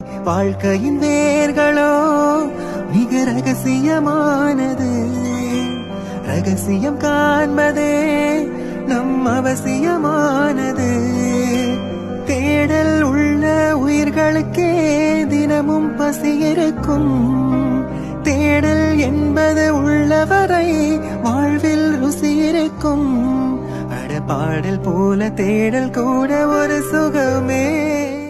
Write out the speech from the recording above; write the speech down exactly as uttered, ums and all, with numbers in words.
வாழ்க்கையின் வேர்களோ மிக ரகசியமானது. ரகசியம் காண்பதே நம் அவசியமானது. தேடல் உள்ள உயிர்களுக்கே தினமும் பசி இருக்கும். தேடல் என்பது உள்ளவரை வாழ்வில் ருசி இருக்கும். அட பாடல் போல தேடல் கூட ஒரு சுகமே.